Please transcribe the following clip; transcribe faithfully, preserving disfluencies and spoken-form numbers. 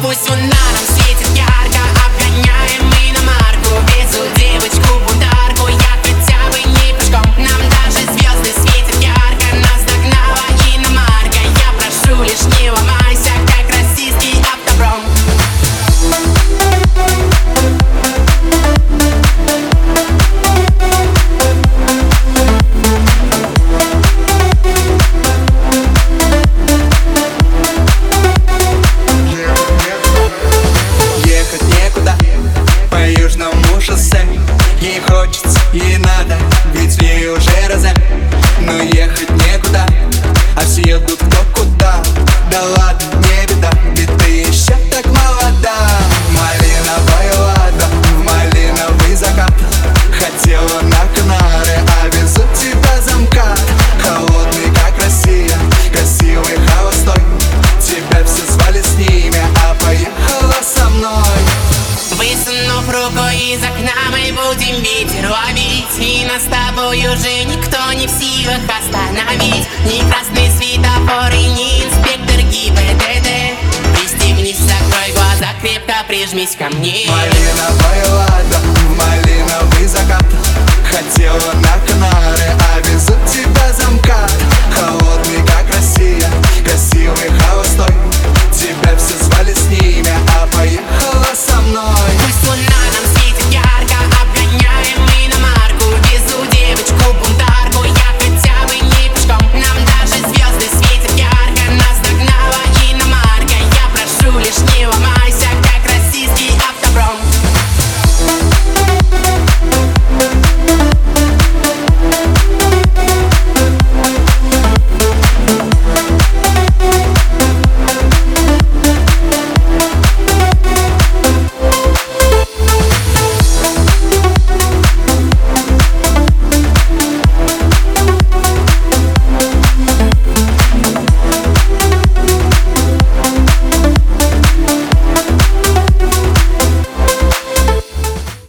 Пусть луна нам светит ярко, обгоняем мы иномарку. Везу девочку бунтарку, я хотя бы не пешком. Нам даже звезды светят ярко, нас догнала иномарка. Я прошу, лишь не ломайся, как российский автопром. Ей хочется, ей надо, ведь ей уже розе. Но ехать некуда, а все едут кто куда. Да ладно, не беда, ведь ты еще так молода. Малиновая лада, в малиновый закат. Хотела на Канары, а везут тебя за МКАД. Холодный, как Россия, красивый, холостой. Тебя все звали с ними, а поехала со мной. Высунув руку из окна, мы будем ветер ловить. И нас с тобой уже никто не в силах остановить. Ни красный светофор и ни инспектор ГИБДД. Пристегнись, закрой глаза, крепко прижмись ко мне. Малиновая лада, в малиновый закат. Хотела